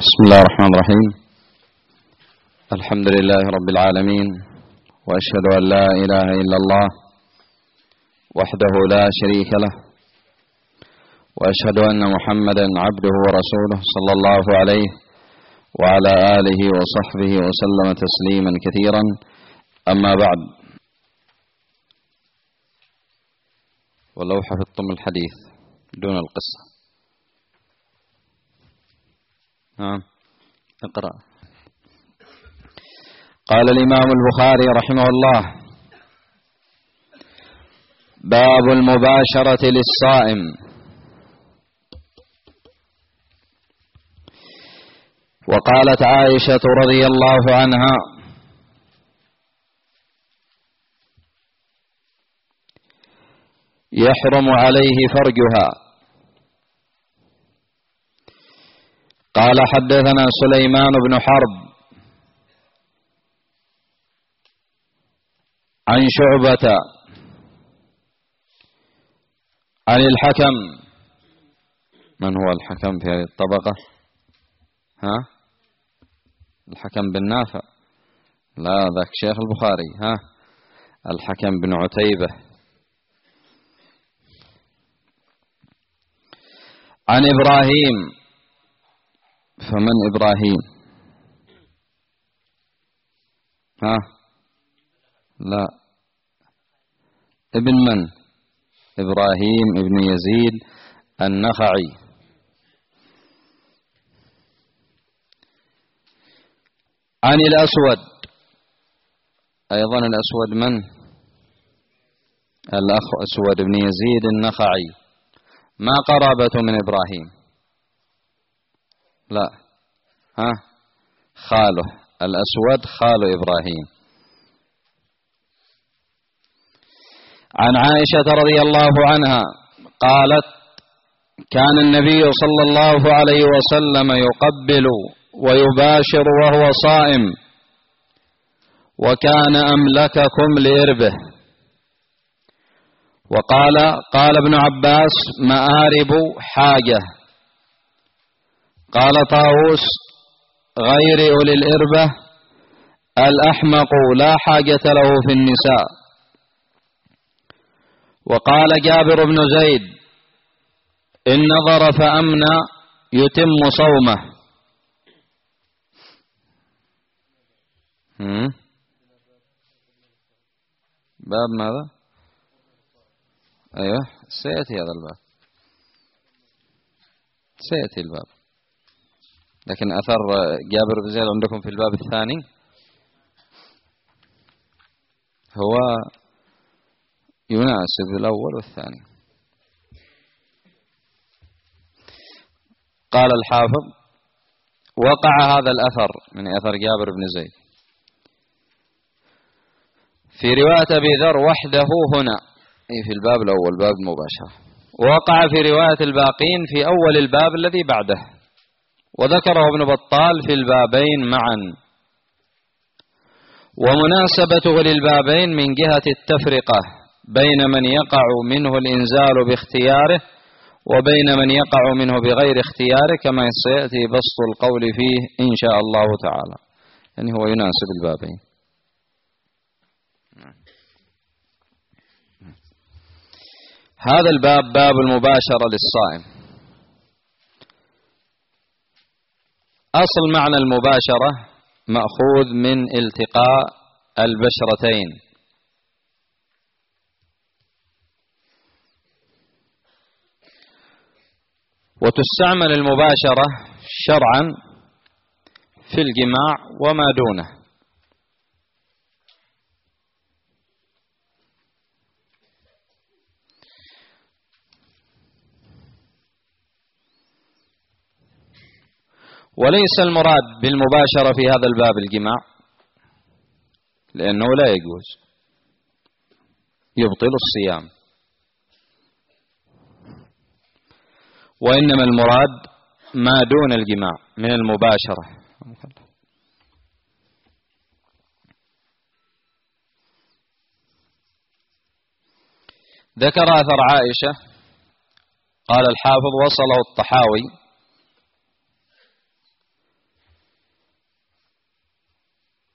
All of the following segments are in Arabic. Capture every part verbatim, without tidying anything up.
بسم الله الرحمن الرحيم. الحمد لله رب العالمين، وأشهد أن لا إله إلا الله وحده لا شريك له، وأشهد أن محمدا عبده ورسوله صلى الله عليه وعلى آله وصحبه وسلم تسليما كثيرا. أما بعد، ولو حفظتم الحديث دون القصة. نعم، اقرأ. قال الإمام البخاري رحمه الله: باب المباشرة للصائم. وقالت عائشة رضي الله عنها: يحرم عليه فرجها. قال: حدثنا سليمان بن حرب عن شعبة عن الحكم. من هو الحكم في هذه الطبقة؟ ها؟ الحكم بن نافع؟ لا، ذاك شيخ البخاري. ها؟ الحكم بن عتيبة. عن إبراهيم. فمن إبراهيم؟ ها؟ لا، ابن من؟ إبراهيم ابن يزيد النخعي. عن الأسود. أيضا الأسود من؟ الأخ أسود بن يزيد النخعي. ما قرابته من إبراهيم؟ لا. ها؟ خاله. الأسود خال إبراهيم. عن عائشة رضي الله عنها قالت: كان النبي صلى الله عليه وسلم يقبل ويباشر وهو صائم، وكان أملككم لإربه. وقال قال ابن عباس: مآرب حاجة. قال طاووس: غير أولي الإربة الأحمق لا حاجة له في النساء. وقال جابر بن زيد: إن نظر فأمنى يتم صومه. باب ماذا؟ أيوه، سيأتي هذا الباب، سيأتي الباب، لكن أثر جابر بن زيد عندكم في الباب الثاني هو يناسب الأول والثاني. قال الحافظ: وقع هذا الأثر من أثر جابر بن زيد في رواية أبي ذر وحده هنا، أي في الباب الأول، باب المباشرة. ووقع في رواية الباقين في أول الباب الذي بعده، وذكره ابن بطال في البابين معا. ومناسبته للبابين من جهة التفرقة بين من يقع منه الإنزال باختياره وبين من يقع منه بغير اختياره، كما سيأتي بسط القول فيه إن شاء الله تعالى. يعني هو يناسب البابين. هذا الباب باب المباشرة للصائم. أصل معنى المباشرة مأخوذ من التقاء البشرتين، وتستعمل المباشرة شرعا في الجماع وما دونه. وليس المراد بالمباشرة في هذا الباب الجماع، لأنه لا يجوز، يبطل الصيام، وإنما المراد ما دون الجماع من المباشرة. ذكر أثر عائشة، قال الحافظ: وصله الطحاوي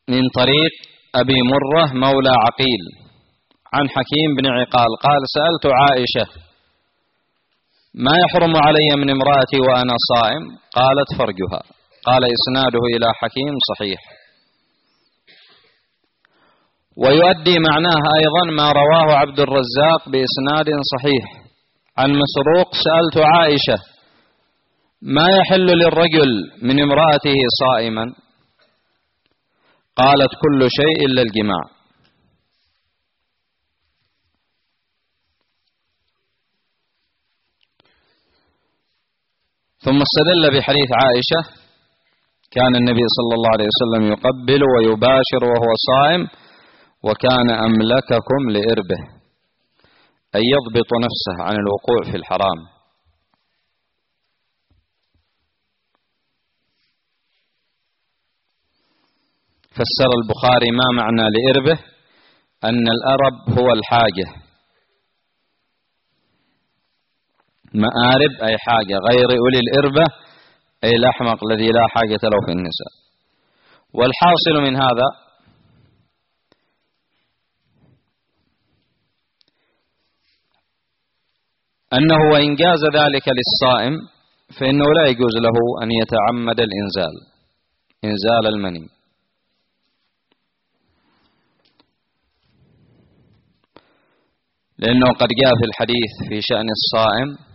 من طريق أبي مرة مولى عقيل عن حكيم بن عقال قال سألت عائشة ما يحرم علي من امرأتي وأنا صائم؟ قالت فرجها. قال إسناده إلى حكيم صحيح. ويؤدي معناه أيضا ما رواه عبد الرزاق بإسناد صحيح عن مسروق سألت عائشة ما يحل للرجل من امرأته صائما؟ قالت كل شيء إلا الجماع. ثم استدل بحديث عائشة كان النبي صلى الله عليه وسلم يقبل ويباشر وهو صائم وكان أملككم لإربه، أي يضبط نفسه عن الوقوع في الحرام. فسر البخاري ما معنى لإربه أن الأرب هو الحاجة، مآرب أي حاجة، غير أولي الإربة أي الأحمق الذي لا حاجة له في النساء. والحاصل من هذا أنه وإن جاز ذلك للصائم فإنه لا يجوز له أن يتعمد الإنزال، إنزال المني، لأنه قد جاء في الحديث في شأن الصائم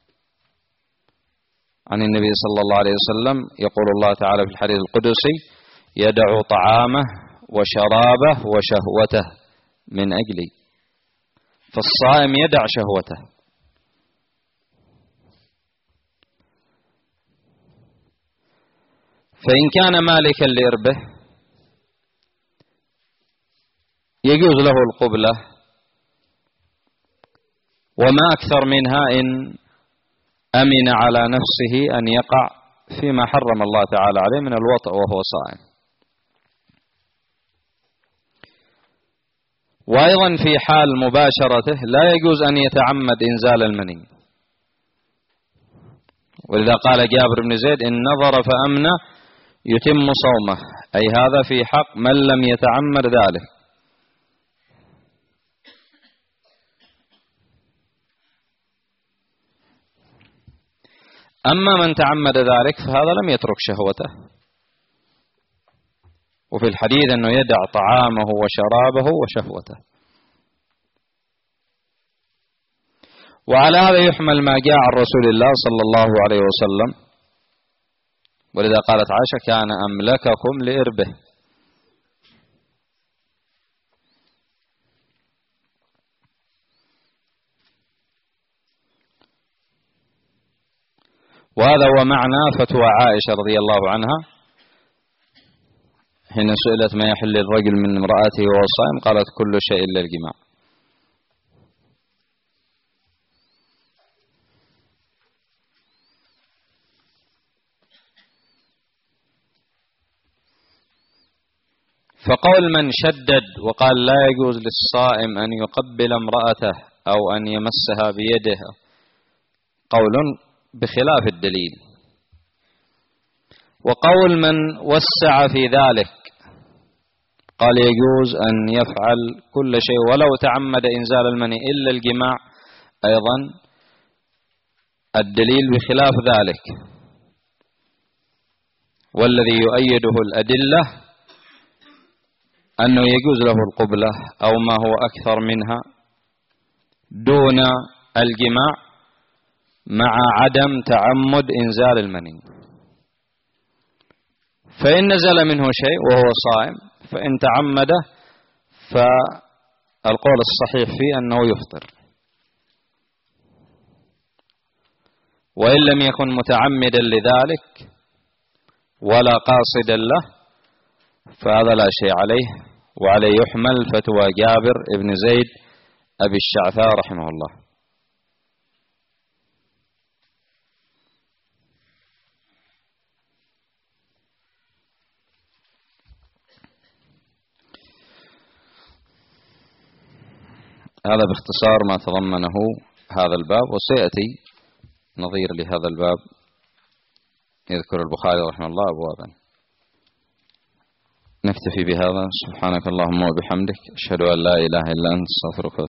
عن النبي صلى الله عليه وسلم يقول الله تعالى في الحديث القدسي يدع طعامه وشرابه وشهوته من أجلي، فالصائم يدع شهوته. فإن كان مالكا لإربه يجوز له القبلة، وما أكثر منها إن أمن على نفسه أن يقع فيما حرم الله تعالى عليه من الوطء وهو صائم. وأيضا في حال مباشرته لا يجوز أن يتعمد إنزال المني، ولذا قال جابر بن زيد إن نظر فأمنى يتم صومه، أي هذا في حق من لم يتعمد ذلك. أما من تعمد ذلك فهذا لم يترك شهوته، وفي الحديث أنه يدع طعامه وشرابه وشهوته. وعلى هذا يحمل ما جاء عن رسول الله صلى الله عليه وسلم، ولذا قالت عائشة كان أملككم لإربه. وهذا هو معنى فتوى عائشة رضي الله عنها حين سئلت ما يحل الرجل من امرأته وهو صائم قالت كل شيء إلا الجماع. فقول من شدد وقال لا يجوز للصائم أن يقبل امرأته أو أن يمسها بيده قول بخلاف الدليل. وقول من وسع في ذلك قال يجوز أن يفعل كل شيء ولو تعمد إنزال المني إلا الجماع، أيضا الدليل بخلاف ذلك. والذي يؤيده الأدلة أنه يجوز له القبلة أو ما هو أكثر منها دون الجماع مع عدم تعمد إنزال المني. فإن نزل منه شيء وهو صائم فإن تعمده فالقول الصحيح فيه أنه يفطر، وإن لم يكن متعمدا لذلك ولا قاصدا له فهذا لا شيء عليه، وعليه يحمل فتوى جابر بن زيد أبي الشعثاء رحمه الله. هذا باختصار ما تضمنه هذا الباب، وسيأتي نظير لهذا الباب يذكر البخاري رحمه الله أبوابا. نكتفي بهذا. سبحانك اللهم وبحمدك، أشهد أن لا إله إلا أنت، أستغفرك.